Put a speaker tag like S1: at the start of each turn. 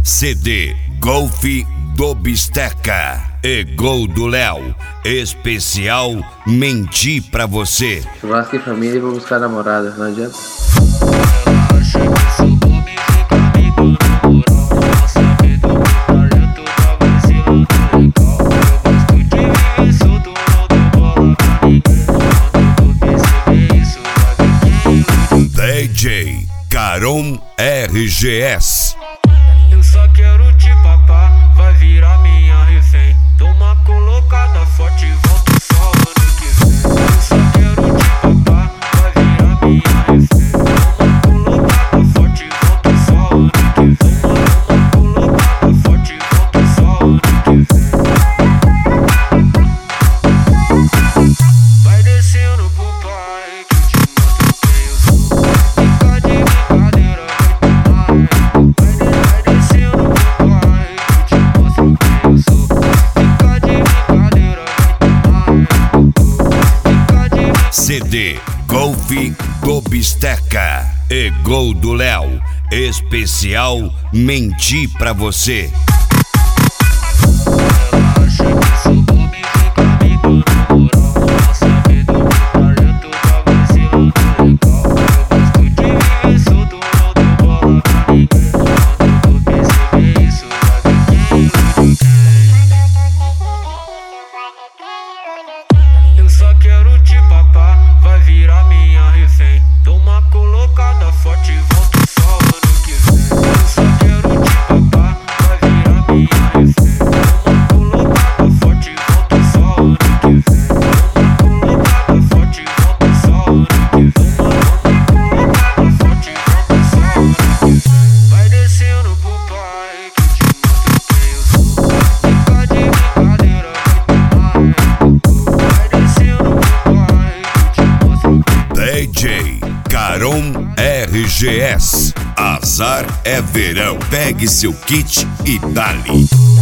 S1: CD Golf do Bisteca e Gol do Léo. Especial Menti Pra Você.
S2: Churrasco em família e vou buscar namorada, não adianta.
S1: DJ Caron RGS.
S3: Eu só quero te papar, vai virar minha refém. Dou uma colocada forte e volto só ano que vem. Eu só quero te papar, vai virar minha refém. Dou uma colocada forte e volto só ano que vem. Uma colocada forte e volto só ano que vem. Vai descendo pro pai que eu te mostro quem eu sou. Fica de brincadeira, vai descendo pro pai que eu te mostro quem eu sou. Fica de brincadeira,
S1: CD Golf do Bisteca e Gol do Léo. Especial Menti Pra Você.
S3: Eu só quero te papar, vai virar minha refém. Dou uma colocada forte e volto só ano que vem. Eu só quero te papar, vai virar minha refém. Dou uma colocada forte e volto só ano que vem. Dou uma colocada forte e volto só ano que vem. Uma colocada forte e volto só ano que vem. Vai descendo pro pai que eu te mostro quem eu sou. Fica de brincadeira,
S1: DJ Caron RGS. Azar é verão. Pegue seu kit e dali.